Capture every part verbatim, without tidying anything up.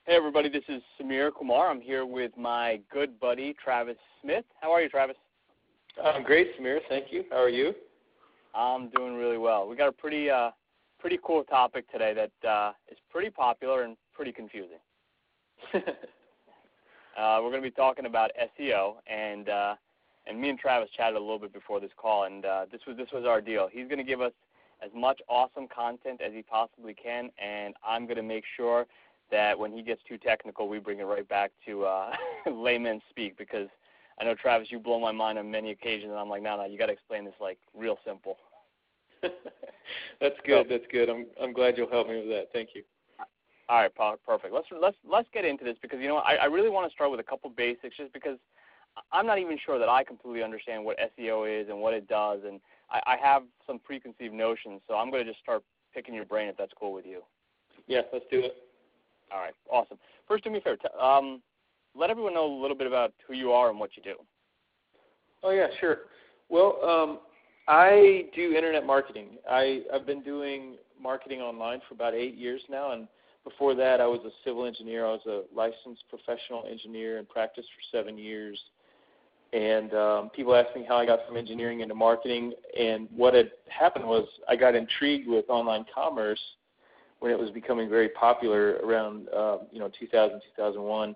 Hey, everybody, this is Samir Kumar. I'm here with my good buddy, Travis Smith. How are you, Travis? I'm great, Samir. Thank you. How are you? I'm doing really well. We got a pretty uh, pretty cool topic today that uh, is pretty popular and pretty confusing. uh, we're going to be talking about S E O, and uh, and me and Travis chatted a little bit before this call, and uh, this was this was our deal. He's going to give us as much awesome content as he possibly can, and I'm going to make sure that when he gets too technical, we bring it right back to uh, layman speak, because I know, Travis, you blow my mind on many occasions, and I'm like, no, no, you got to explain this like real simple. That's good. So, that's good. I'm I'm glad you'll help me with that. Thank you. All right, perfect. Let's let's let's get into this, because you know I, I really want to start with a couple basics, just because I'm not even sure that I completely understand what S E O is and what it does, and I, I have some preconceived notions. So I'm going to just start picking your brain if that's cool with you. Yeah, let's do it. All right, awesome. First, do me a favor. Um, let everyone know a little bit about who you are and what you do. Oh, yeah, sure. Well, um, I do internet marketing. I, I've been doing marketing online for about eight years now, and before that I was a civil engineer. I was a licensed professional engineer and practiced for seven years. And um, people ask me how I got from engineering into marketing, and what had happened was I got intrigued with online commerce when it was becoming very popular around uh, you know two thousand, two thousand one.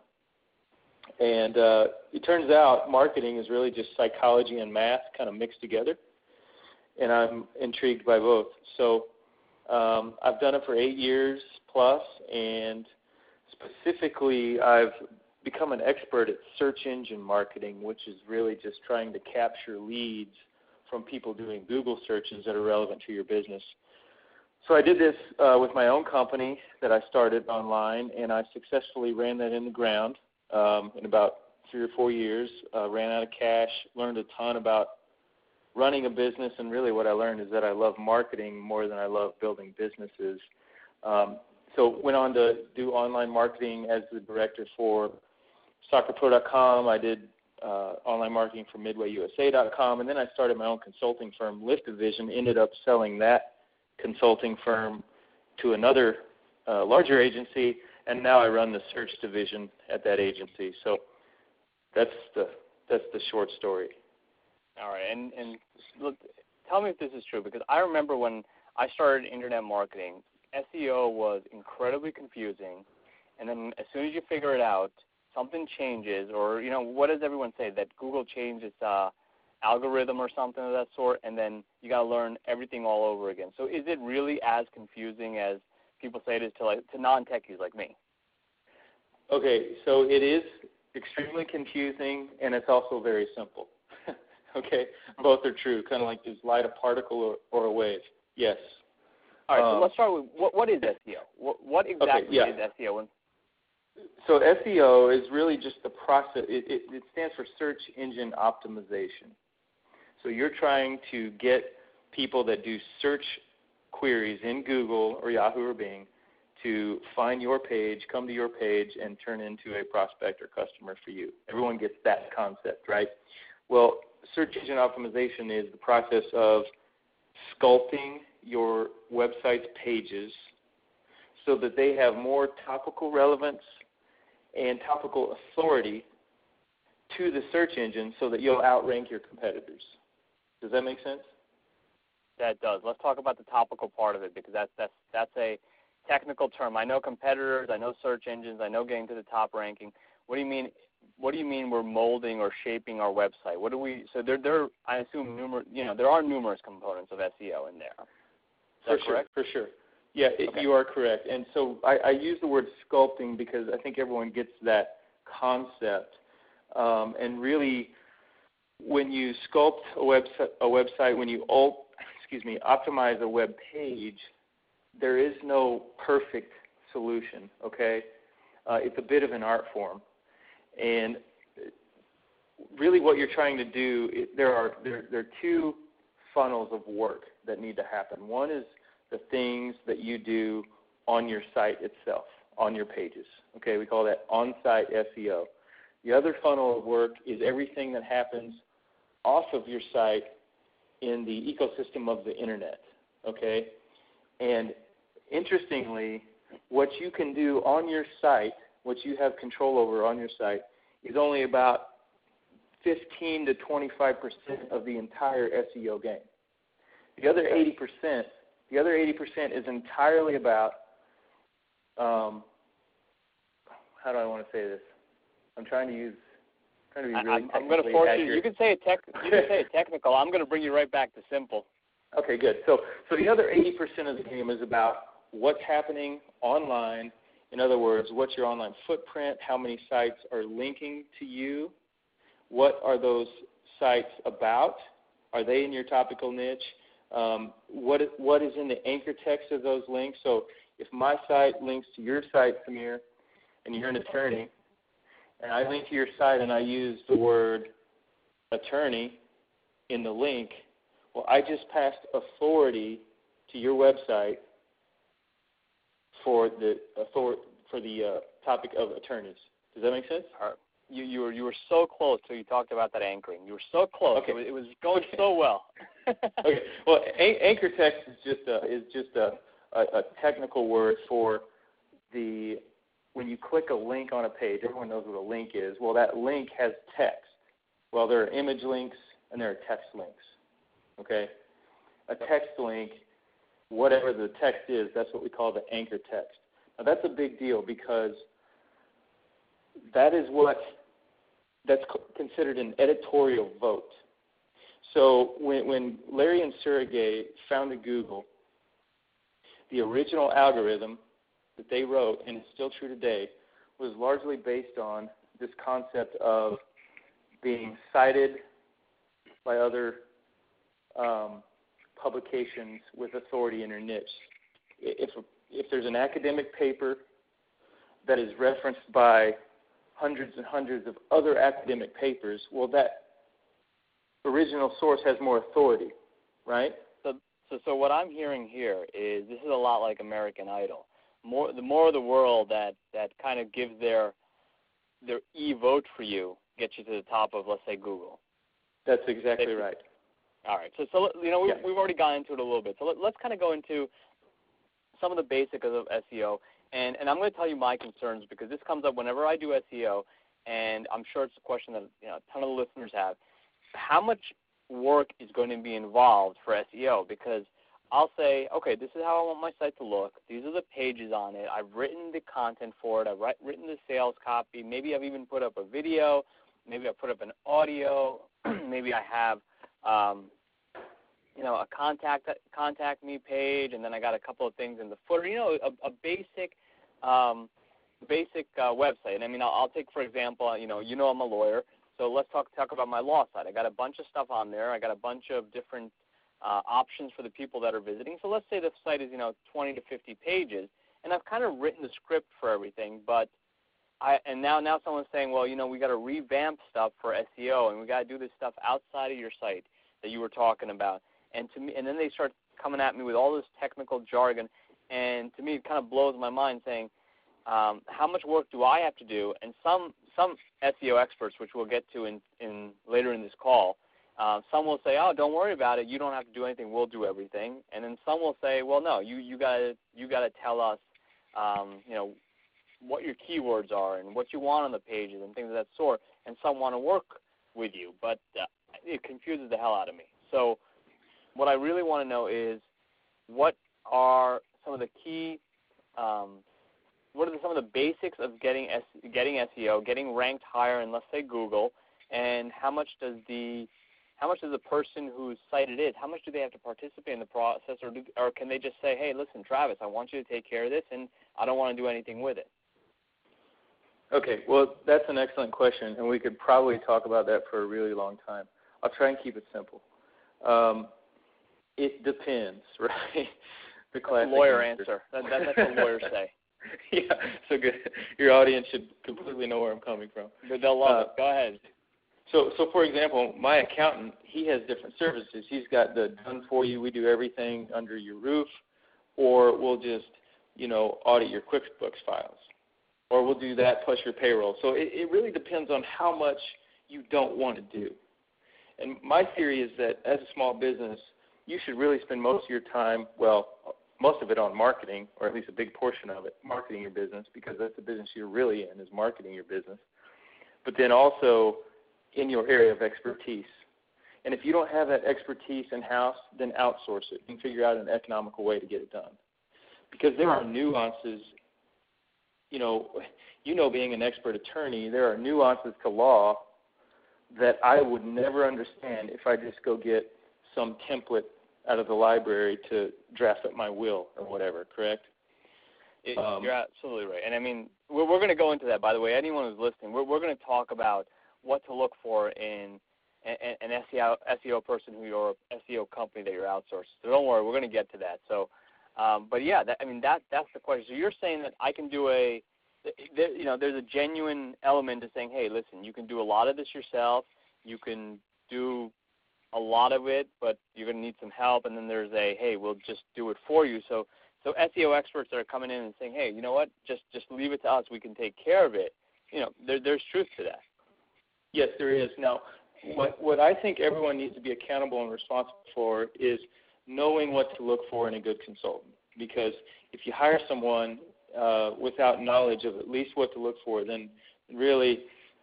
And uh, it turns out marketing is really just psychology and math kind of mixed together, and I'm intrigued by both. So um, I've done it for eight years plus, and specifically I've become an expert at search engine marketing, which is really just trying to capture leads from people doing Google searches that are relevant to your business. So I did this uh, with my own company that I started online, and I successfully ran that in the ground um, in about three or four years, uh, ran out of cash, learned a ton about running a business, and really what I learned is that I love marketing more than I love building businesses. Um, so went on to do online marketing as the director for Soccer Pro dot com. I did uh, online marketing for Midway U S A dot com, and then I started my own consulting firm, Lift Division, ended up selling that consulting firm to another uh, larger agency, and now I run the search division at that agency. So that's the that's the short story. All right, and and look, tell me if this is true, because I remember when I started internet marketing, S E O was incredibly confusing, and then as soon as you figure it out, something changes, or you know, what does everyone say, that Google changed its uh, algorithm or something of that sort, and then you got to learn everything all over again. So is it really as confusing as people say it is to like to non-techies like me? Okay, so it is extremely confusing, and it's also very simple. Okay, both are true, kind of like just light a particle or, or a wave. Yes. All right, um, so let's start with what, what is S E O? What, what exactly okay, yeah. is S E O? So S E O is really just the process. It, it, it stands for search engine optimization. So you're trying to get people that do search queries in Google or Yahoo or Bing to find your page, come to your page, and turn into a prospect or customer for you. Everyone gets that concept, right? Well, search engine optimization is the process of sculpting your website's pages so that they have more topical relevance and topical authority to the search engine so that you'll outrank your competitors. Does that make sense? That does. Let's talk about the topical part of it, because that's that's that's a technical term. I know competitors, I know search engines, I know getting to the top ranking. What do you mean? What do you mean we're molding or shaping our website? What do we? So there, there. I assume numerous. You know, there are numerous components of S E O in there. Is that for correct? Sure, for sure. Yeah, it, okay. You are correct. And so I, I use the word sculpting because I think everyone gets that concept. Um, and really, when you sculpt a website, a website, when you alt, excuse me, optimize a web page, there is no perfect solution. Okay, uh, it's a bit of an art form, and really, what you're trying to do, it, there are there, there are two funnels of work that need to happen. One is the things that you do on your site itself, on your pages. Okay, we call that on-site S E O. The other funnel of work is everything that happens off of your site in the ecosystem of the internet. Okay, and interestingly, what you can do on your site what you have control over on your site, is only about fifteen to twenty-five percent of the entire S E O game. The other eighty percent, the other eighty percent is entirely about, um, how do I want to say this? I'm trying to use, trying to be really I, I'm going to force accurate. you. You can say it tech. You can say it technical. I'm going to bring you right back to simple. Okay, good. So, so the other eighty percent of the game is about what's happening online. In other words, what's your online footprint? How many sites are linking to you? What are those sites about? Are they in your topical niche? Um, what is, what is in the anchor text of those links? So if my site links to your site, Samir, and you're an attorney, and I link to your site and I use the word attorney in the link, well, I just passed authority to your website for the author- for the uh, topic of attorneys. Does that make sense? All right. You you were you were so close till you talked about that anchoring. You were so close. Okay. It was, it was going so well. Okay. Well, a- anchor text is just a is just a, a, a technical word for the when you click a link on a page. Everyone knows what a link is. Well, that link has text. Well, there are image links and there are text links. Okay. A text link, whatever the text is, that's what we call the anchor text. Now, that's a big deal because that is what that's considered an editorial vote. So when, when Larry and Sergey founded Google, the original algorithm that they wrote, and it's still true today, was largely based on this concept of being cited by other um, publications with authority in their niche. If, if there's an academic paper that is referenced by hundreds and hundreds of other academic papers, well, that original source has more authority, right? So, so, so what I'm hearing here is this is a lot like American Idol. More, the more of the world that, that kind of gives their their e-vote for you gets you to the top of, let's say, Google. That's exactly if, right. All right. So, so you know, we've, yeah. we've already gone into it a little bit. So let, let's kind of go into some of the basics of S E O. And, and I'm going to tell you my concerns because this comes up whenever I do S E O, and I'm sure it's a question that you know, a ton of the listeners have. How much work is going to be involved for S E O? Because I'll say, okay, this is how I want my site to look. These are the pages on it. I've written the content for it. I've write, written the sales copy. Maybe I've even put up a video. Maybe I've put up an audio. Maybe I have, um, you know, a contact contact me page, and then I got a couple of things in the footer. You know, a, a basic um, basic uh, website. And I mean, I'll, I'll take for example, you know, you know, I'm a lawyer, so let's talk talk about my law site. I got a bunch of stuff on there. I got a bunch of different uh, options for the people that are visiting. So let's say the site is, you know, twenty to fifty pages, and I've kind of written the script for everything, but I, and now, now someone's saying, well, you know, we got to revamp stuff for S E O, and we got to do this stuff outside of your site that you were talking about. And to me, and then they start coming at me with all this technical jargon, and to me, it kind of blows my mind, saying, um, how much work do I have to do? And some some S E O experts, which we'll get to in, in later in this call, uh, some will say, oh, don't worry about it. You don't have to do anything. We'll do everything. And then some will say, well, no, you you got to you got to tell us, um, you know, what your keywords are and what you want on the pages and things of that sort, and some want to work with you, but uh, it confuses the hell out of me. So what I really want to know is what are some of the key, um, what are the, some of the basics of getting S, getting S E O, getting ranked higher in, let's say, Google, and how much does the how much does the person whose site it is, how much do they have to participate in the process, or, do, or can they just say, hey, listen, Travis, I want you to take care of this, and I don't want to do anything with it? Okay, well, that's an excellent question, and we could probably talk about that for a really long time. I'll try and keep it simple. Um, it depends, right? The classic lawyer answer. answer. That, that, that's what lawyers say. Yeah, so good. Your audience should completely know where I'm coming from. They'll love uh, it. Go ahead. So, so for example, my accountant, he has different services. He's got the done for you, we do everything under your roof, or we'll just, you know, audit your QuickBooks files. Or we'll do that plus your payroll. So it, it really depends on how much you don't want to do. And my theory is that as a small business, you should really spend most of your time, well, most of it on marketing, or at least a big portion of it, marketing your business, because that's the business you're really in, is marketing your business. But then also in your area of expertise. And if you don't have that expertise in-house, then outsource it and figure out an economical way to get it done. Because there are nuances, you know, you know, being an expert attorney, there are nuances to law that I would never understand if I just go get some template out of the library to draft up my will or whatever, correct? It, um, you're absolutely right. And, I mean, we're, we're going to go into that, by the way. Anyone who's listening, we're, we're going to talk about what to look for in an, an S E O, S E O person who you're, S E O company that you're outsourcing. So don't worry, we're going to get to that. So, um, but, yeah, that, I mean, that that's the question. So you're saying that I can do a, there, you know, there's a genuine element to saying, hey, listen, you can do a lot of this yourself. You can do a lot of it, but you're going to need some help. And then there's a, hey, we'll just do it for you. So so S E O experts that are coming in and saying, hey, you know what, just just leave it to us. We can take care of it. You know, there, there's truth to that. Yes, there is. Now, what, what I think everyone needs to be accountable and responsible for is knowing what to look for in a good consultant. Because if you hire someone uh, without knowledge of at least what to look for, then really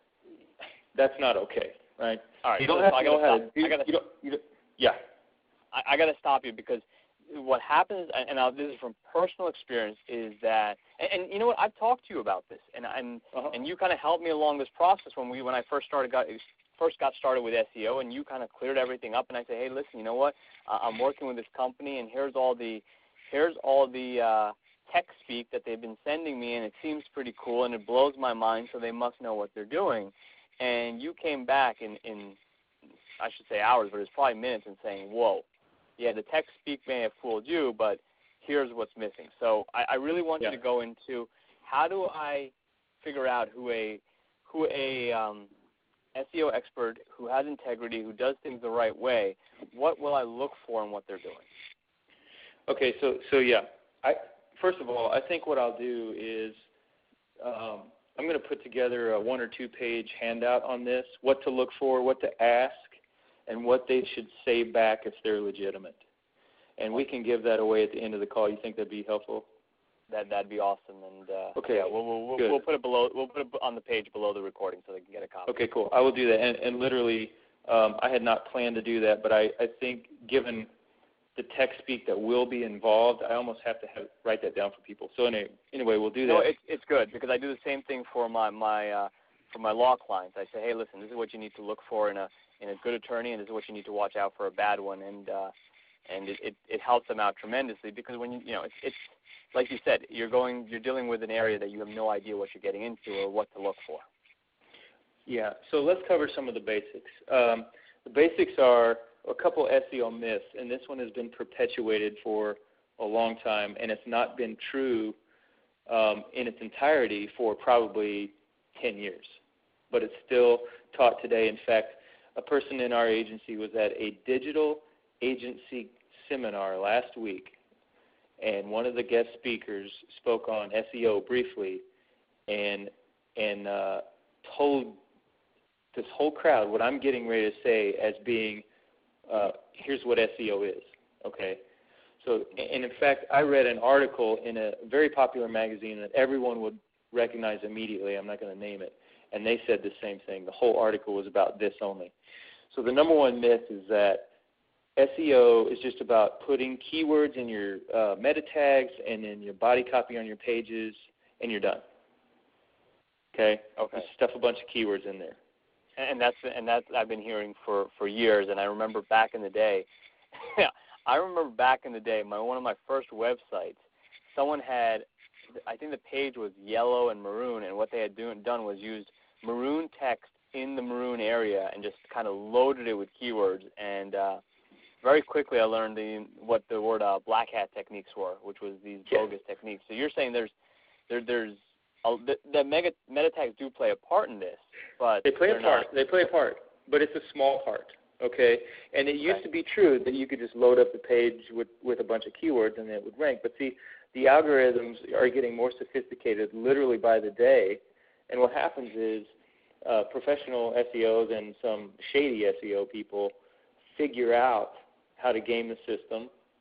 that's not okay, right? All right. You don't so have so to know how to do I gotta, you don't, you don't, yeah. I, I got to stop you because what happens, and I'll, this is from personal experience, is that, and, and you know what, I've talked to you about this, and and, Uh-huh. and you kind of helped me along this process when we when I first started got first got started with S E O, and you kind of cleared everything up, and I said, hey, listen, you know what, uh, I'm working with this company, and here's all the here's all the uh, tech speak that they've been sending me, and it seems pretty cool, and it blows my mind, so they must know what they're doing. And you came back in, in I should say hours, but it's probably minutes, and saying, whoa. Yeah, the tech speak may have fooled you, but here's what's missing. So I, I really want yeah. you to go into how do I figure out who a who a um, S E O expert who has integrity, who does things the right way, what will I look for in what they're doing? Okay, so so yeah, I first of all, I think what I'll do is um, I'm going to put together a one or two page handout on this, what to look for, what to ask, and what they should say back if they're legitimate. And we can give that away at the end of the call. You think that'd be helpful? That that'd be awesome. And uh, okay, yeah, we'll we'll, we'll, we'll put it below. We'll put it on the page below the recording so they can get a copy. Okay, cool. I will do that. And, and literally, um, I had not planned to do that, but I, I think given the tech speak that will be involved, I almost have to have, write that down for people. So anyway, anyway, we'll do that. No, it's it's good because I do the same thing for my my uh, for my law clients. I say, hey, listen, this is what you need to look for in a in a good attorney, and this is what you need to watch out for a bad one, and uh, and it, it, it helps them out tremendously because when you you know it's, it's like you said, you're going you're dealing with an area that you have no idea what you're getting into or what to look for. Yeah, so let's cover some of the basics. Um, the basics are a couple S E O myths, and this one has been perpetuated for a long time, and it's not been true um, in its entirety for probably ten years, but it's still taught today. In fact, a person in our agency was at a digital agency seminar last week, and one of the guest speakers spoke on S E O briefly and and uh, told this whole crowd what I'm getting ready to say as being, uh, here's what S E O is, okay? So, and in fact, I read an article in a very popular magazine that everyone would recognize immediately. I'm not going to name it. And they said the same thing. The whole article was about this only. So the number one myth is that S E O is just about putting keywords in your uh, meta tags and in your body copy on your pages, and you're done. Okay? Okay. Just stuff a bunch of keywords in there. And that's and that's I've been hearing for, for years. And I remember back in the day, I remember back in the day, my one of my first websites, someone had, I think the page was yellow and maroon, and what they had do, done was used maroon text in the maroon area and just kind of loaded it with keywords. And uh, very quickly I learned the what the word uh, black hat techniques were, which was these bogus techniques. So you're saying there's there there's a, the, the mega meta tags do play a part in this, but they play a part. Not. They play a part, but it's a small part. Okay, and it used okay. to be true that you could just load up the page with with a bunch of keywords and it would rank. But see, the algorithms are getting more sophisticated literally by the day, and what happens is uh, professional S E Os and some shady S E O people figure out how to game the system,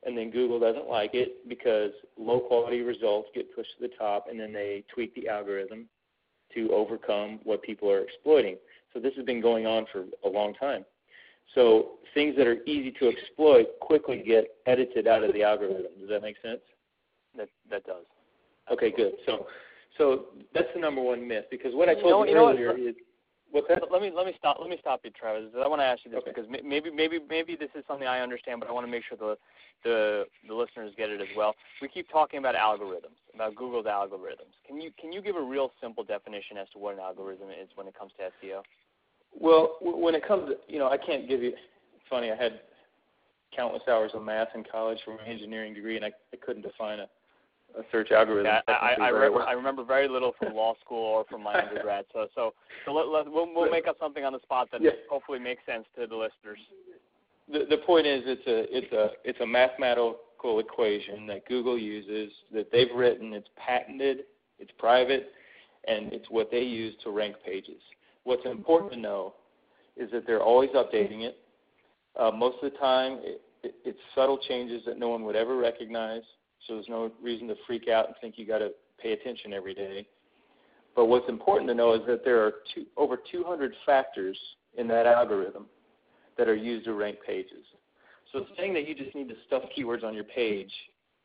and then Google doesn't like it because low-quality results get pushed to the top, and then they tweak the algorithm to overcome what people are exploiting. So this has been going on for a long time. So things that are easy to exploit quickly get edited out of the algorithm. Does that make sense? That that does. Okay, good. So so that's the number one myth, because what I told you, know, you, you know earlier what? is what's that? Let me let me stop let me stop you, Travis. I want to ask you this okay. because maybe maybe maybe this is something I understand, but I want to make sure the the the listeners get it as well. We keep talking about algorithms, about Google's algorithms. Can you can you give a real simple definition as to what an algorithm is when it comes to S E O? Well, when it comes to, you know, I can't give you, it's funny, I had countless hours of math in college for my engineering degree, and I, I couldn't define a, a search algorithm. Yeah, I, I, I, re- well. I remember very little from law school or from my undergrad, so so, so let, let, we'll, we'll make up something on the spot that yeah. hopefully makes sense to the listeners. The, the point is it's a, it's, a, it's a mathematical equation that Google uses, that they've written, it's patented, it's private, and it's what they use to rank pages. What's important to know is that they're always updating it. Uh, most of the time, it, it, it's subtle changes that no one would ever recognize, so there's no reason to freak out and think you got to pay attention every day. But what's important to know is that there are two, over two hundred factors in that algorithm that are used to rank pages. So saying that you just need to stuff keywords on your page,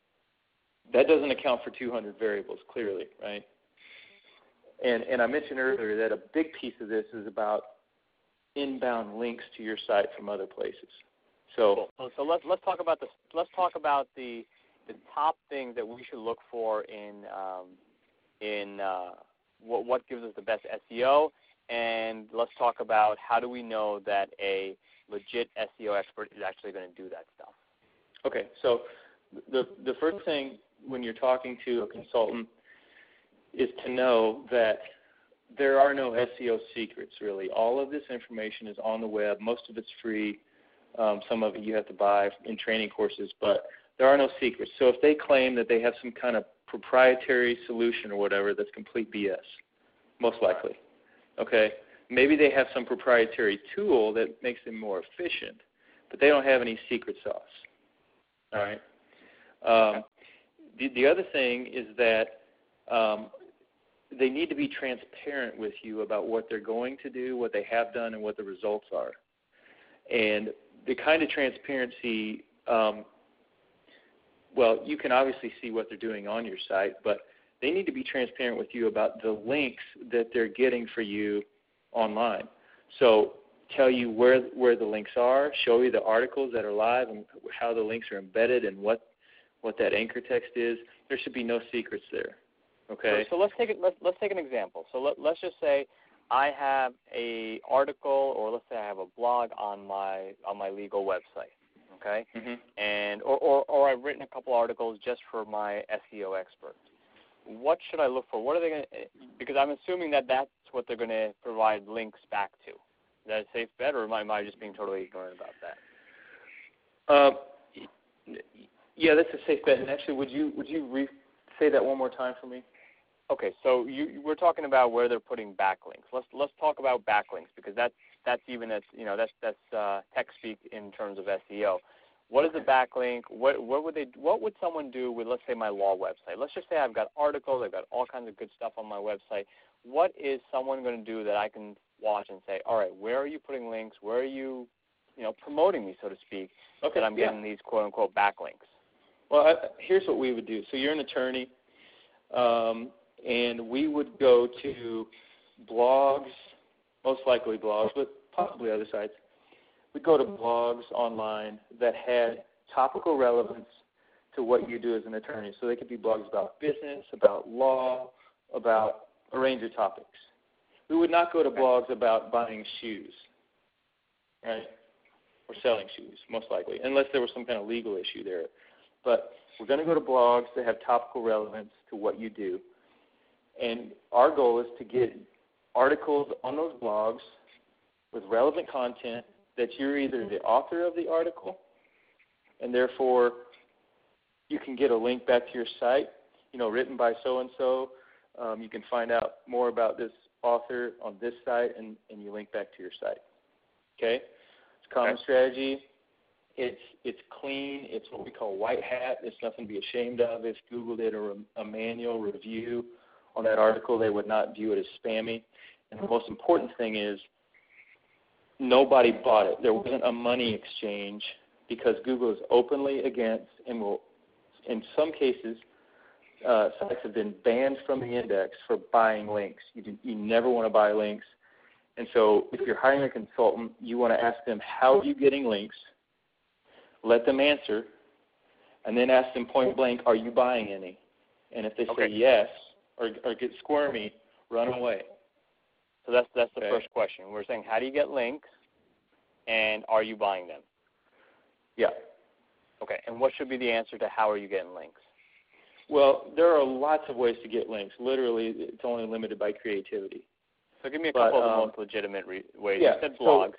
that doesn't account for two hundred variables, clearly, right? And, and I mentioned earlier that a big piece of this is about inbound links to your site from other places. So, so, so let's let's talk about the let's talk about the the top things that we should look for in um, in uh, what what gives us the best S E O, and let's talk about how do we know that a legit S E O expert is actually going to do that stuff. Okay, so the the first thing when you're talking to a consultant is to know that there are no S E O secrets, really. All of this information is on the web. Most of it's free. Um, some of it you have to buy in training courses, but there are no secrets. So if they claim that they have some kind of proprietary solution or whatever, that's complete B S, most likely. Okay? Maybe they have some proprietary tool that makes them more efficient, but they don't have any secret sauce. All right? Um, the, the other thing is that um, they need to be transparent with you about what they're going to do, what they have done, and what the results are. And the kind of transparency, um, well, you can obviously see what they're doing on your site, but they need to be transparent with you about the links that they're getting for you online. So tell you where where the links are, show you the articles that are live and how the links are embedded and what, what that anchor text is. There should be no secrets there. Okay. So, so let's take it. Let's let's take an example. So let, let's just say I have a article, or let's say I have a blog on my on my legal website. Okay. Mm-hmm. And or, or or I've written a couple articles just for my S E O expert. What should I look for? What are they going to? Because I'm assuming that that's what they're going to provide links back to. Is that a safe bet, or am I, am I just being totally ignorant about that? Uh, yeah, that's a safe bet. And actually, would you would you re- say that one more time for me? Okay, so you, we're talking about where they're putting backlinks. Let's let's talk about backlinks because that's that's even as you know that's that's uh, tech speak in terms of S E O. What is a backlink? What what would they what would someone do with, let's say, my law website? Let's just say I've got articles, I've got all kinds of good stuff on my website. What is someone going to do that I can watch and say, all right, where are you putting links? Where are you, you know, promoting me, so to speak, okay, that I'm yeah. getting these quote unquote backlinks? Well, I, here's what we would do. So you're an attorney. Um, And we would go to blogs, most likely blogs, but possibly other sites. We'd go to blogs online that had topical relevance to what you do as an attorney. So they could be blogs about business, about law, about a range of topics. We would not go to blogs about buying shoes, right, or selling shoes, most likely, unless there was some kind of legal issue there. But we're going to go to blogs that have topical relevance to what you do. And our goal is to get articles on those blogs with relevant content that you're either the author of the article, and therefore you can get a link back to your site, you know, written by so-and-so. Um, you can find out more about this author on this site, and, and you link back to your site. Okay? It's a common okay. strategy, It's it's clean. It's what we call white hat. It's nothing to be ashamed of. If Google did a, a manual review on that article, they would not view it as spammy. And the most important thing is nobody bought it. There wasn't a money exchange because Google is openly against and will, in some cases, uh, sites have been banned from the index for buying links. You, do, you never want to buy links. And so if you're hiring a consultant, you want to ask them, how are you getting links? Let them answer, and then ask them point blank, are you buying any? And if they okay. say yes or, or get squirmy, run away. So that's that's the okay. first question. We're saying, how do you get links, and are you buying them? Yeah. Okay, and what should be the answer to how are you getting links? Well, there are lots of ways to get links. Literally, it's only limited by creativity. So give me a but, couple of the um, most legitimate re- ways. Yeah, You said so blogs.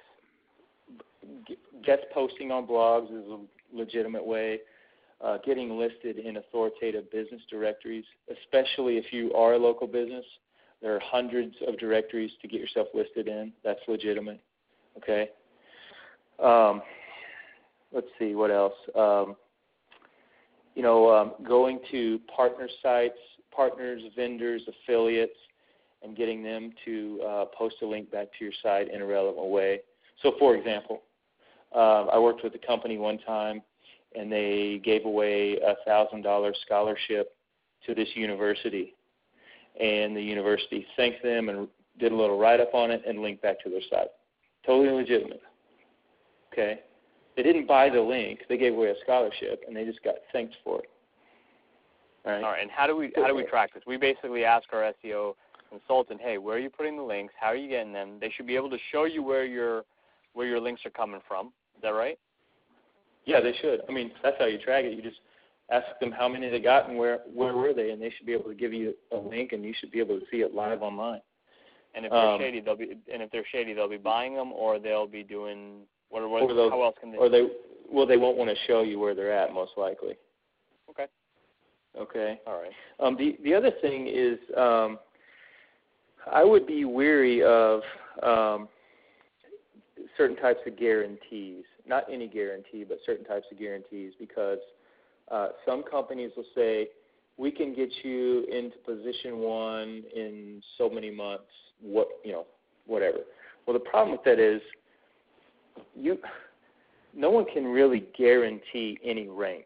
Guest posting on blogs is a legitimate way. Uh, getting listed in authoritative business directories, especially if you are a local business. There are hundreds of directories to get yourself listed in. That's legitimate. Okay. Um, let's see, what else? Um, you know, um, going to partner sites, partners, vendors, affiliates, and getting them to uh, post a link back to your site in a relevant way. So, for example, uh, I worked with a company one time, and they gave away a one thousand dollars scholarship to this university. And the university thanked them and did a little write-up on it and linked back to their site. Totally legitimate. Okay? They didn't buy the link. They gave away a scholarship, and they just got thanked for it. All right? All right, and how do we how do we track this? We basically ask our S E O consultant, hey, where are you putting the links? How are you getting them? They should be able to show you where your where your links are coming from. Is that right? Yeah, they should. I mean, that's how you track it. You just ask them how many they got and where where were they, and they should be able to give you a link, and you should be able to see it live online. And if they're um, shady, they'll be and if they're shady, they'll be buying them, or they'll be doing what? what or they'll, how else can they? Or they well, they won't want to show you where they're at, most likely. Okay. Okay. All right. Um, the the other thing is, um, I would be weary of um, certain types of guarantees. Not any guarantee, but certain types of guarantees, because uh, some companies will say, we can get you into position one in so many months, what you know, whatever. Well, the problem with that is, you, no one can really guarantee any rank,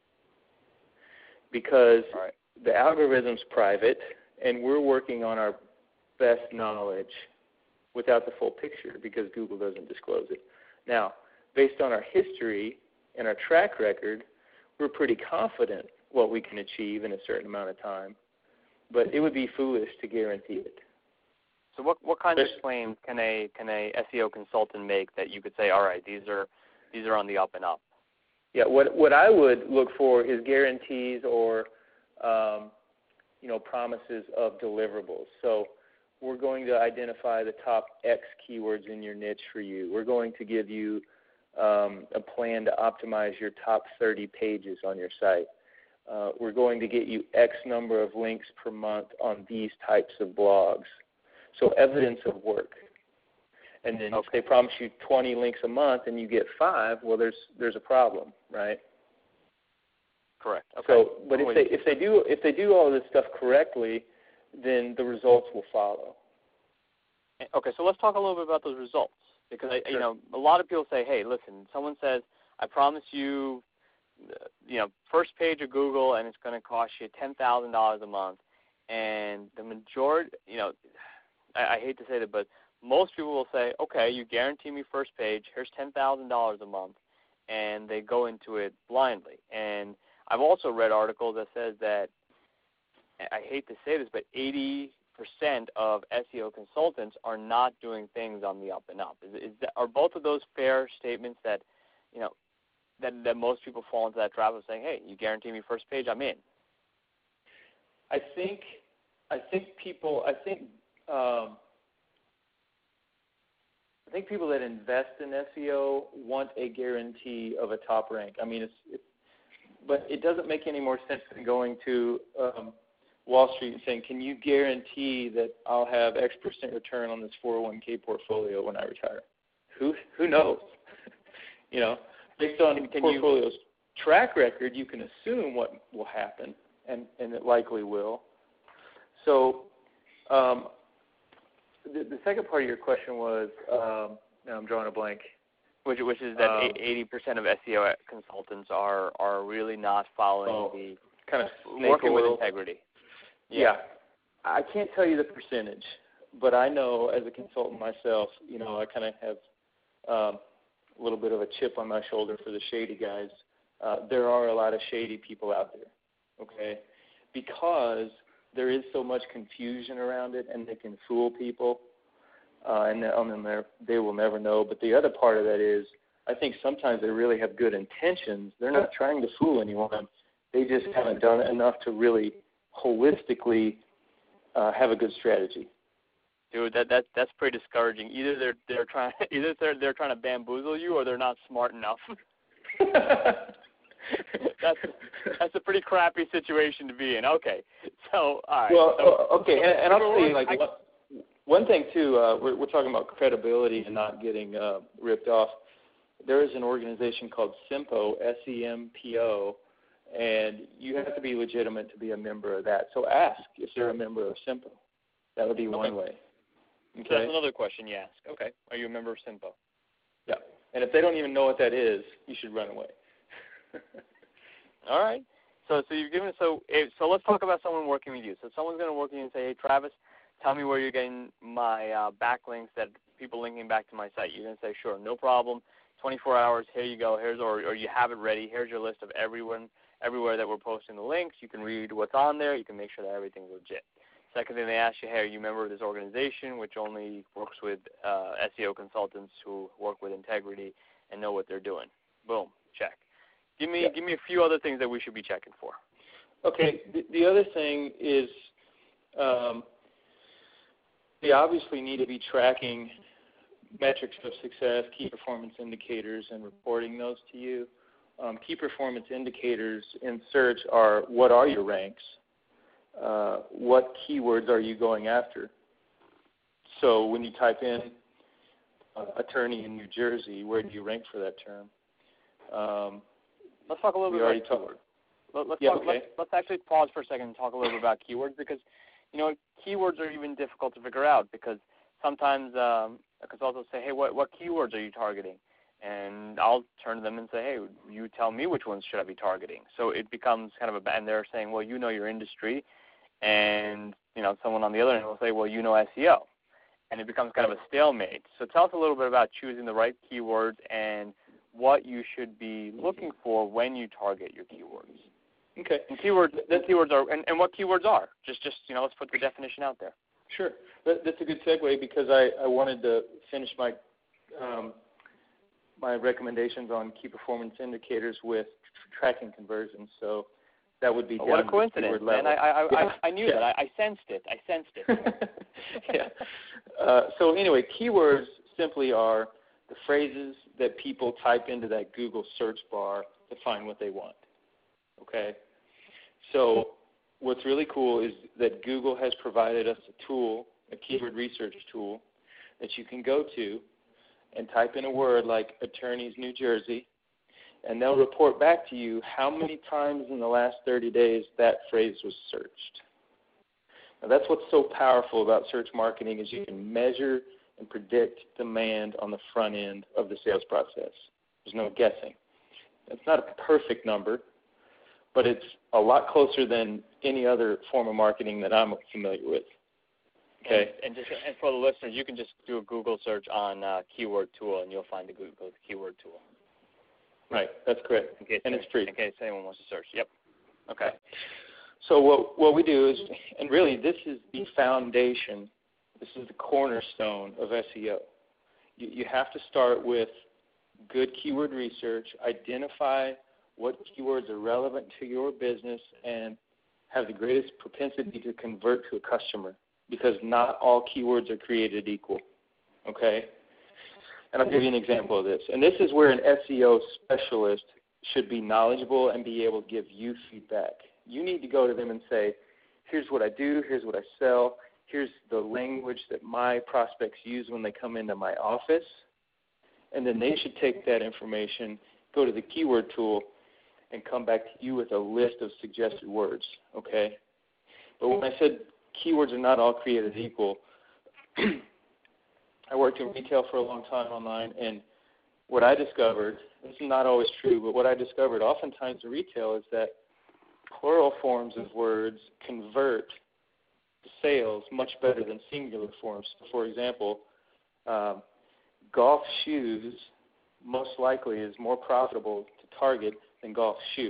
because right. the algorithm's private, and we're working on our best knowledge without the full picture, because Google doesn't disclose it. Now, based on our history and our track record, we're pretty confident what we can achieve in a certain amount of time, but it would be foolish to guarantee it. So what what kinds There's, of claims can a can a S E O consultant make that you could say, all right, these are these are on the up and up? Yeah, what what I would look for is guarantees or um, you know, promises of deliverables. So we're going to identify the top X keywords in your niche for you. We're going to give you um, a plan to optimize your top thirty pages on your site. Uh, we're going to get you X number of links per month on these types of blogs. So evidence of work. And then okay. if they promise you twenty links a month and you get five, well, there's there's a problem, right? Correct. Okay. So, but if they if they do if they do all this stuff correctly, then the results will follow. Okay, so let's talk a little bit about those results, because I, sure. you know, a lot of people say, hey, listen, someone says, I promise you, you know, first page of Google, and it's going to cost you ten thousand dollars a month, and the majority, you know, I, I hate to say that, but most people will say, okay, you guarantee me first page, here's ten thousand dollars a month, and they go into it blindly. And I've also read articles that says that, I hate to say this, but eighty percent of S E O consultants are not doing things on the up and up. Is, is that, are both of those fair statements that, you know, that, that most people fall into that trap of saying, hey, you guarantee me first page, I'm in? I think, I think people, I think, um, I think people that invest in S E O want a guarantee of a top rank. I mean, it's, it's but it doesn't make any more sense than going to um, Wall Street and saying, can you guarantee that I'll have X percent return on this four oh one k portfolio when I retire? Who who knows? You know, based on can, can portfolio's you... track record, you can assume what will happen, and, and it likely will. So um, the, the second part of your question was, um, now I'm drawing a blank. Which, which is that um, eighty percent of S E O consultants are, are really not following oh, the kind of working with oil. integrity. Yeah. yeah. I can't tell you the percentage, but I know as a consultant myself, you know, I kind of have um, a little bit of a chip on my shoulder for the shady guys. Uh, there are a lot of shady people out there, okay, because there is so much confusion around it, and they can fool people. Uh, and then they will never know. But the other part of that is, I think sometimes they really have good intentions. They're not trying to fool anyone. They just haven't done enough to really holistically uh, have a good strategy. Dude, that that that's pretty discouraging. Either they're they're trying either they're they're trying to bamboozle you, or they're not smart enough. that's that's a pretty crappy situation to be in. Okay, so all right. Well, so, okay, and, and I'll tell you, like. I, what, One thing, too, uh, we're, we're talking about credibility and not getting uh, ripped off. There is an organization called SEMPO, S E M P O, and you have to be legitimate to be a member of that. So ask if they're a member of SEMPO. That would be one okay. way. Okay. So that's another question you ask. Okay. Are you a member of SEMPO? Yeah. And if they don't even know what that is, you should run away. All right. So so you've given so so let's talk about someone working with you. So someone's going to work with you and say, hey, Travis, tell me where you're getting my uh, backlinks that people linking back to my site. You're going to say, sure, no problem. twenty-four hours, here you go. Here's or, or you have it ready. Here's your list of everyone, everywhere that we're posting the links. You can read what's on there. You can make sure that everything's legit. Second thing, they ask you, hey, are you a member of this organization, which only works with uh, S E O consultants who work with integrity and know what they're doing? Boom, check. Give me, yeah. give me a few other things that we should be checking for. Okay. The, the other thing is um, they obviously need to be tracking metrics of success, key performance indicators, and reporting those to you. Um, key performance indicators in search are what are your ranks? Uh, what keywords are you going after? So when you type in uh, attorney in New Jersey, where do you rank for that term? Um, let's talk a little bit about keywords. Let, let's, yeah, talk, okay. let's, let's actually pause for a second and talk a little bit about keywords because, you know, keywords are even difficult to figure out because sometimes um, a consultant will say, hey, what, what keywords are you targeting? And I'll turn to them and say, hey, you tell me which ones should I be targeting. So it becomes kind of a, and they're saying, well, you know your industry. And, you know, someone on the other end will say, well, you know S E O. And it becomes kind of a stalemate. So tell us a little bit about choosing the right keywords and what you should be looking for when you target your keywords. Okay. And keywords, the keywords are, and, and what keywords are. Just, just you know, let's put the definition out there. Sure. That, that's a good segue because I, I wanted to finish my um, my recommendations on key performance indicators with tr- tracking conversions. So that would be oh, what a coincidence, man! I I, yeah. I I knew yeah. that. I, I sensed it. I sensed it. yeah. Uh, so anyway, keywords simply are the phrases that people type into that Google search bar to find what they want. Okay. So what's really cool is that Google has provided us a tool, a keyword research tool, that you can go to and type in a word like attorneys New Jersey, and they'll report back to you how many times in the last thirty days that phrase was searched. Now that's what's so powerful about search marketing is you can measure and predict demand on the front end of the sales process. There's no guessing. It's not a perfect number, but it's a lot closer than any other form of marketing that I'm familiar with. Okay. And, and just and for the listeners, you can just do a Google search on uh, keyword tool, and you'll find the Google keyword tool. Right. That's correct. In case and it's free. In case anyone wants to search. Yep. Okay. So what what we do is, and really this is the foundation, this is the cornerstone of S E O. You, you have to start with good keyword research, identify what keywords are relevant to your business, and have the greatest propensity to convert to a customer, because not all keywords are created equal, okay? And I'll give you an example of this. And this is where an S E O specialist should be knowledgeable and be able to give you feedback. You need to go to them and say, here's what I do, here's what I sell, here's the language that my prospects use when they come into my office, and then they should take that information go to the keyword tool and come back to you with a list of suggested words, okay? But when I said keywords are not all created equal, I worked in retail for a long time online, and what I discovered, this is not always true, but what I discovered oftentimes in retail is that plural forms of words convert to sales much better than singular forms. For example, um, golf shoes most likely is more profitable to target than golf shoe.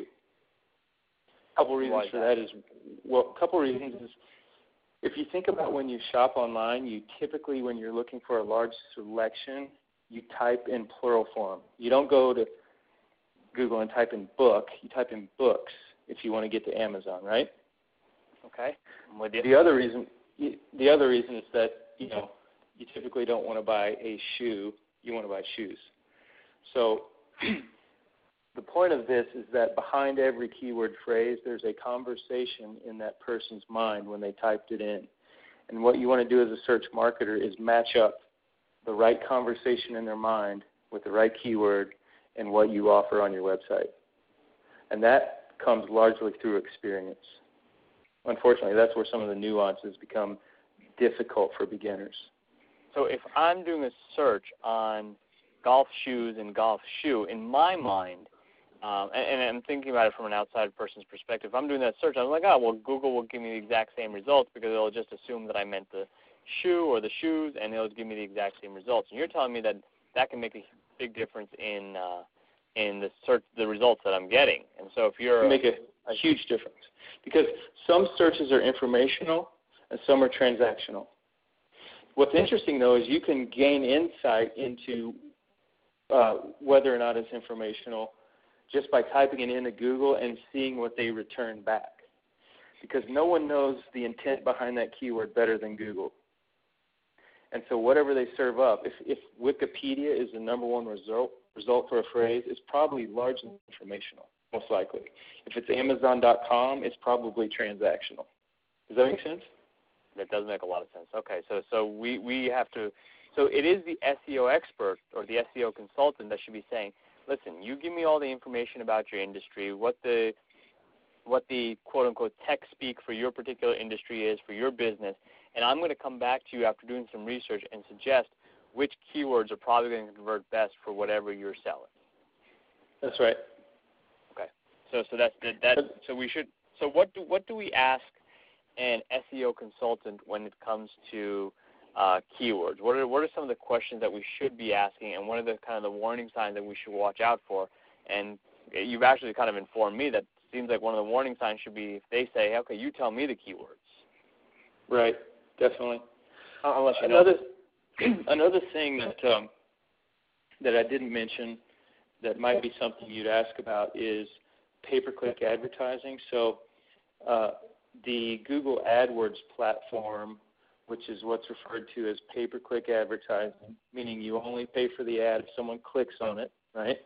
A couple reasons for that is, well, a couple reasons is, if you think about when you shop online, you typically, when you're looking for a large selection, you type in plural form. You don't go to Google and type in book. You type in books if you want to get to Amazon, right? Okay. I'm with you. The other reason, the other reason is that, you know, you typically don't want to buy a shoe. You want to buy shoes. So the point of this is that behind every keyword phrase, there's a conversation in that person's mind when they typed it in. And what you want to do as a search marketer is match up the right conversation in their mind with the right keyword and what you offer on your website. And that comes largely through experience. Unfortunately, that's where some of the nuances become difficult for beginners. So if I'm doing a search on golf shoes and golf shoe, in my mind, um, and, and I'm thinking about it from an outside person's perspective, if I'm doing that search, I'm like, oh, well, Google will give me the exact same results because it'll just assume that I meant the shoe or the shoes, and it'll give me the exact same results. And you're telling me that that can make a big difference in uh, in the search, the results that I'm getting. And so if you're make a, a huge difference, because some searches are informational and some are transactional. What's interesting, though, is you can gain insight into uh, whether or not it's informational just by typing it into Google and seeing what they return back, because no one knows the intent behind that keyword better than Google. And so whatever they serve up, if, if Wikipedia is the number one result result for a phrase, it's probably largely informational, most likely. If it's Amazon dot com, it's probably transactional. Does that make sense? That does make a lot of sense. Okay, so so we, we have to – so it is the S E O expert or the S E O consultant that should be saying, listen, you give me all the information about your industry, what the what the quote-unquote tech speak for your particular industry is, for your business, and I'm going to come back to you after doing some research and suggest which keywords are probably going to convert best for whatever you're selling. That's right. Okay. So so that's that, that so we should so what do what do we ask an S E O consultant when it comes to uh, keywords? What are what are some of the questions that we should be asking, and what are the kind of the warning signs that we should watch out for? And you've actually kind of informed me that it seems like one of the warning signs should be if they say, okay, you tell me the keywords. Right. Definitely. Uh, unless you another know. another thing that um, that I didn't mention that might be something you'd ask about is pay-per-click advertising. So uh, the Google AdWords platform, which is what's referred to as pay-per-click advertising, meaning you only pay for the ad if someone clicks on it, right?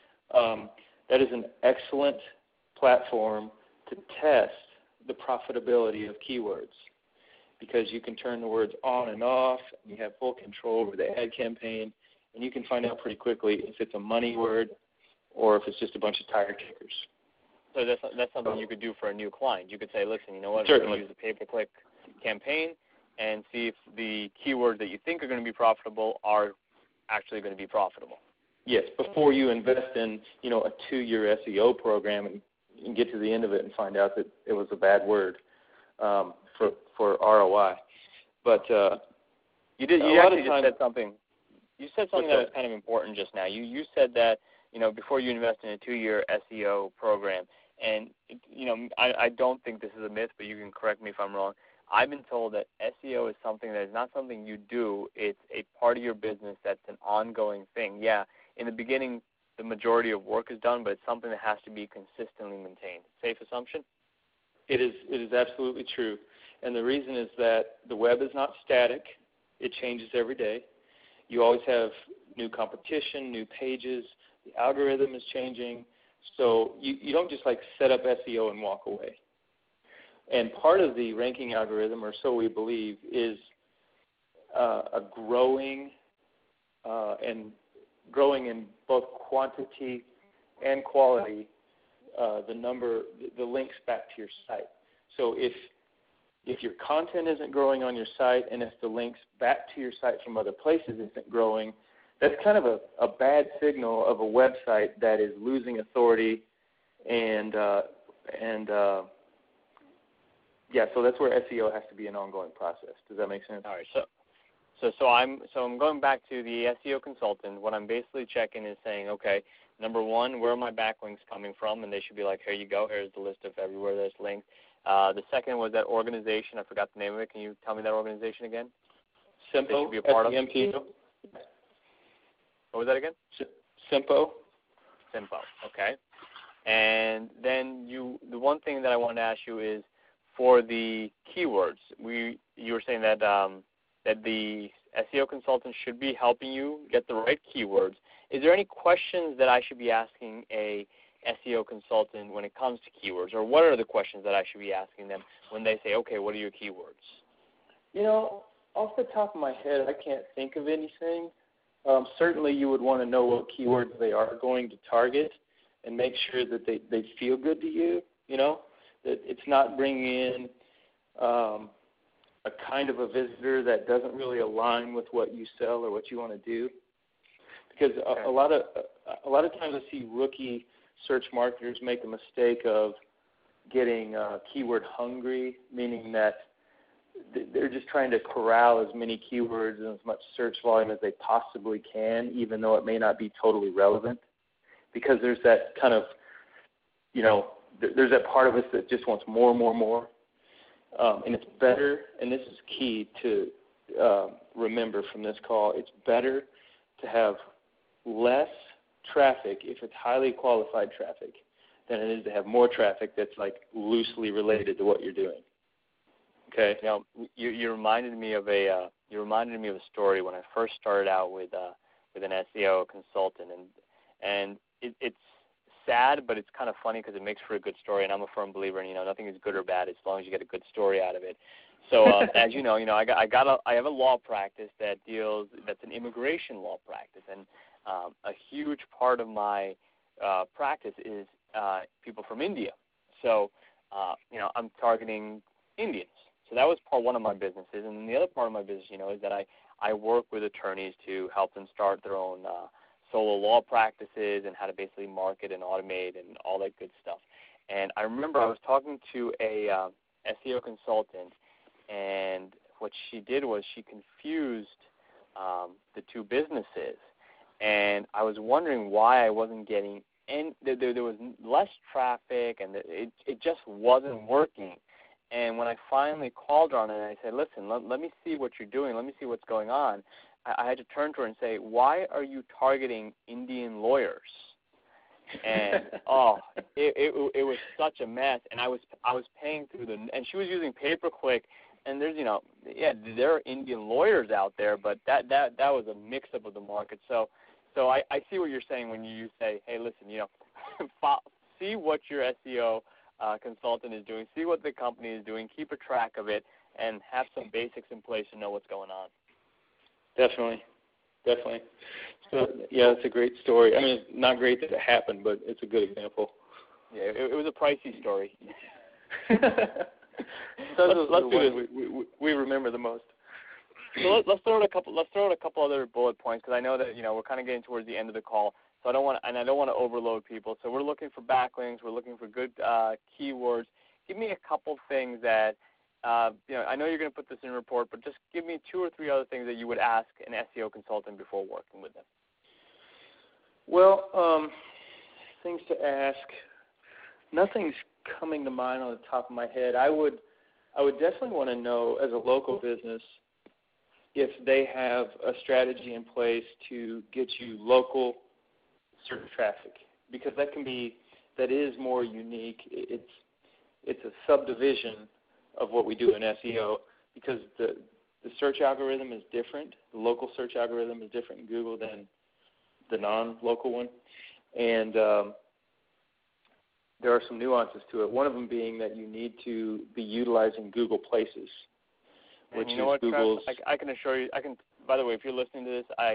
Um, that is an excellent platform to test the profitability of keywords, because you can turn the words on and off, and you have full control over the ad campaign, and you can find out pretty quickly if it's a money word or if it's just a bunch of tire kickers. So that's that's something you could do for a new client. You could say, listen, you know what, Certainly. we're going to use a pay-per-click campaign and see if the keywords that you think are going to be profitable are actually going to be profitable. Yes, before you invest in, you know, a two-year S E O program and, and get to the end of it and find out that it was a bad word um, for for R O I. But uh, you did. You actually just said something. You said something that was kind of important just now. You you said that, you know, before you invest in a two-year S E O program, and, you know, I, I don't think this is a myth, but you can correct me if I'm wrong. I've been told that S E O is something that is not something you do. It's a part of your business that's an ongoing thing. Yeah, in the beginning, the majority of work is done, but it's something that has to be consistently maintained. Safe assumption? It is. It is absolutely true. And the reason is that the web is not static. It changes every day. You always have new competition, new pages. The algorithm is changing. So you, you don't just like set up S E O and walk away. And part of the ranking algorithm, or so we believe, is uh, a growing uh, and growing in both quantity and quality uh, the number, the links back to your site. So if if your content isn't growing on your site, and if the links back to your site from other places isn't growing, that's kind of a, a bad signal of a website that is losing authority, and uh, and uh, yeah, so that's where S E O has to be an ongoing process. Does that make sense? All right. So, so, so I'm so I'm going back to the S E O consultant. What I'm basically checking is saying, okay, number one, where are my backlinks coming from? And they should be like, here you go. Here's the list of everywhere there's links. Uh, the second was that organization. I forgot the name of it. Can you tell me that organization again? Simpo. Should be a part S E M P. of. What was that again? Simpo. Simpo. Okay. And then you, the one thing that I wanted to ask you is, for the keywords, we you were saying that um, that the S E O consultant should be helping you get the right keywords. Is there any questions that I should be asking a S E O consultant when it comes to keywords, or what are the questions that I should be asking them when they say, okay, what are your keywords? You know, off the top of my head, I can't think of anything. Um, certainly you would want to know what keywords they are going to target and make sure that they, they feel good to you, you know, that it's not bringing in um, a kind of a visitor that doesn't really align with what you sell or what you want to do. Because a, a lot of a lot of times I see rookie search marketers make the mistake of getting uh, keyword hungry, meaning that they're just trying to corral as many keywords and as much search volume as they possibly can, even though it may not be totally relevant. Because there's that kind of, you know, there's that part of us that just wants more, more, more. Um, and it's better, and this is key to uh, remember from this call, it's better to have less traffic if it's highly qualified traffic than it is to have more traffic that's like loosely related to what you're doing. Okay. You know, you, you reminded me of a uh, you reminded me of a story when I first started out with uh, with an S E O consultant, and and it, it's sad, but it's kind of funny because it makes for a good story. And I'm a firm believer in, you know, nothing is good or bad as long as you get a good story out of it. So uh, as you know, you know, I got I got a, I have a law practice that deals that's an immigration law practice, and um, a huge part of my uh, practice is uh, people from India. So uh, you know, I'm targeting Indians. So that was part one of my businesses, and then the other part of my business, you know, is that I, I work with attorneys to help them start their own uh, solo law practices and how to basically market and automate and all that good stuff. And I remember I was talking to a uh, S E O consultant, and what she did was she confused um, the two businesses, and I was wondering why I wasn't getting any. There, there was less traffic, and it it just wasn't working. And when I finally called her on it, and I said, listen, let, let me see what you're doing. Let me see what's going on. I, I had to turn to her and say, why are you targeting Indian lawyers? And, oh, it, it, it was such a mess. And I was I was paying through the – and she was using pay-per-click. And there's, you know, yeah, there are Indian lawyers out there, but that, that, that was a mix-up of the market. So so I, I see what you're saying when you say, hey, listen, you know, see what your S E O – Uh, consultant is doing, see what the company is doing, keep a track of it, and have some basics in place to know what's going on. Definitely, definitely. So, yeah, it's a great story. I mean, it's not great that it happened, but it's a good example. Yeah, it, it was a pricey story. so let's, let's do this. We, we, we remember the most. So let, let's throw out a couple. Let's throw out a couple other bullet points because I know that you know we're kind of getting towards the end of the call. So I don't want, and I don't want to overload people. So we're looking for backlinks. We're looking for good uh, keywords. Give me a couple things that, uh, you know, I know you're going to put this in a report, but just give me two or three other things that you would ask an S E O consultant before working with them. Well, um, things to ask. Nothing's coming to mind on the top of my head. I would, I would definitely want to know, as a local business, if they have a strategy in place to get you local search traffic, because that can be, that is more unique. It's it's a subdivision of what we do in S E O, because the the search algorithm is different. The local search algorithm is different in Google than the non-local one, and um, there are some nuances to it. One of them being that you need to be utilizing Google Places, which and you know is what, Google's. Travis, I, I can assure you. I can. By the way, if you're listening to this, I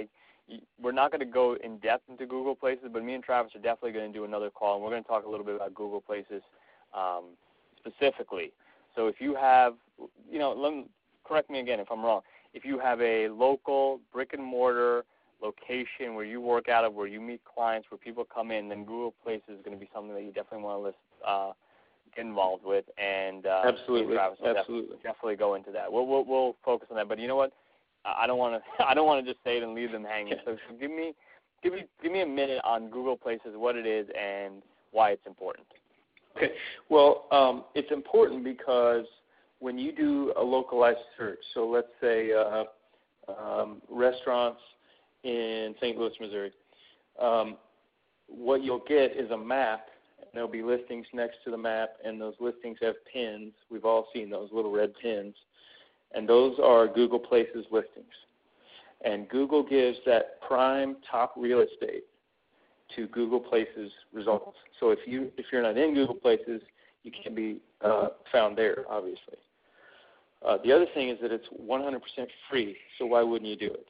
we're not going to go in depth into Google Places, but me and Travis are definitely going to do another call, and we're going to talk a little bit about Google Places um, specifically. So if you have, you know, let me, correct me again if I'm wrong. If you have a local brick and mortar location where you work out of, where you meet clients, where people come in, then Google Places is going to be something that you definitely want to list, uh, get involved with. And uh, absolutely, Travis will absolutely, definitely, definitely go into that. We'll, we'll we'll focus on that. But you know what? I don't want to I don't want to just say it and leave them hanging. So give me give me give me a minute on Google Places, what it is and why it's important. Okay. Well, um, it's important because when you do a localized search, so let's say uh, um, restaurants in Saint Louis, Missouri, um, what you'll get is a map, and there'll be listings next to the map, and those listings have pins. We've all seen those little red pins, and those are Google Places listings. And Google gives that prime top real estate to Google Places results. So if you if you're not in Google Places, you can't be uh, found there, obviously. Uh, the other thing is that it's one hundred percent free, so why wouldn't you do it?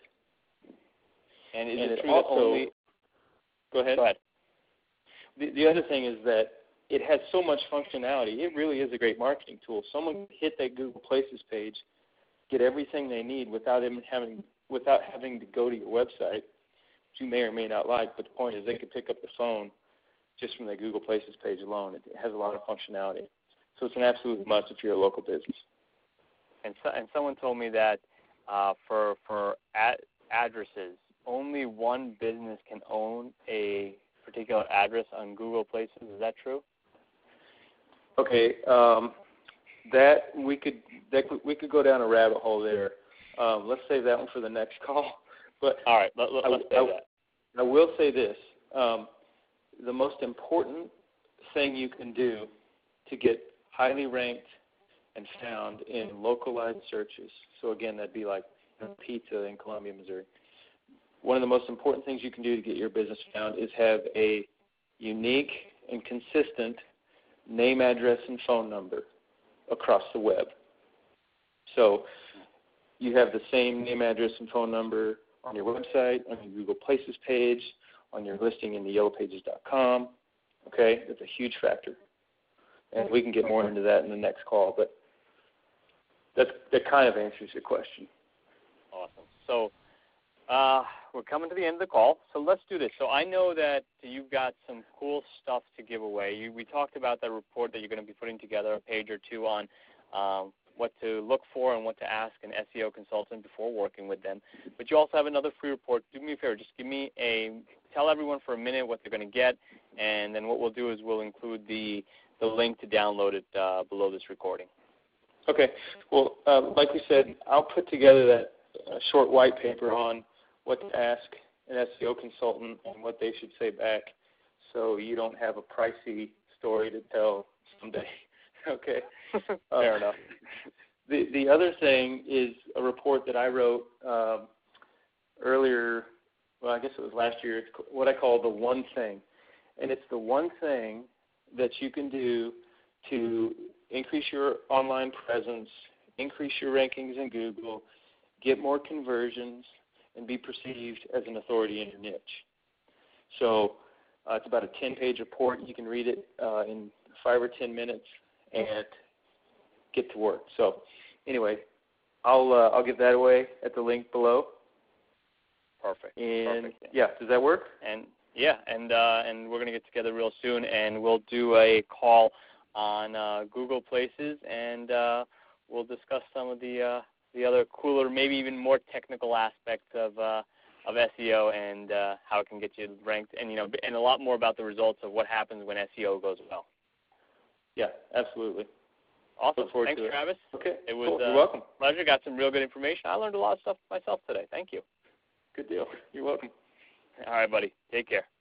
And is and it it true also, that only? Go ahead. Go ahead. The, the other thing is that it has so much functionality. It really is a great marketing tool. Someone can hit that Google Places page, get everything they need without them having without having to go to your website, which you may or may not like. But the point is, they can pick up the phone just from the Google Places page alone. It has a lot of functionality, so it's an absolute must if you're a local business. And so, and someone told me that uh, for for ad- addresses, only one business can own a particular address on Google Places. Is that true? Okay, um, that we could that could, we could go down a rabbit hole there. Um, let's save that one for the next call. But all right, let, let, let's I, say I, that. I will say this: um, the most important thing you can do to get highly ranked and found in localized searches. So again, that'd be like pizza in Columbia, Missouri. One of the most important things you can do to get your business found is have a unique and consistent name, address, and phone number across the web. So you have the same name, address, and phone number on your website, on your Google Places page, on your listing in the yellow pages dot com. Okay, that's a huge factor. And we can get more into that in the next call, but that's, that kind of answers your question. Awesome. So uh, we're coming to the end of the call, so let's do this. So I know that you've got some cool stuff to give away. You, we talked about that report that you're going to be putting together, a page or two on um, what to look for and what to ask an S E O consultant before working with them. But you also have another free report. Do me a favor, just give me a, tell everyone for a minute what they're going to get, and then what we'll do is we'll include the, the link to download it uh, below this recording. Okay. Well, uh, like we said, I'll put together that uh, short white paper on what to ask an S E O consultant and what they should say back, so you don't have a pricey story to tell someday. Okay. Fair uh, enough. The the other thing is a report that I wrote um, earlier. Well, I guess it was last year. It's what I call the one thing, and it's the one thing that you can do to increase your online presence, increase your rankings in Google, get more conversions, and be perceived as an authority in your niche. So uh, it's about a ten-page report. You can read it uh, in five or ten minutes and get to work. So anyway, I'll uh, I'll give that away at the link below. Perfect. And Perfect. yeah, does that work? And yeah, and uh, and we're gonna get together real soon, and we'll do a call on uh, Google Places, and uh, we'll discuss some of the uh, the other cooler, maybe even more technical aspects of uh, of S E O and uh, how it can get you ranked, and you know, and a lot more about the results of what happens when S E O goes well. Yeah, absolutely. Awesome. Look forward Thanks, to it. Travis. Okay. It was cool. uh, You're welcome. pleasure. Got some real good information. I learned a lot of stuff myself today. Thank you. Good deal. You're welcome. All right, buddy. Take care.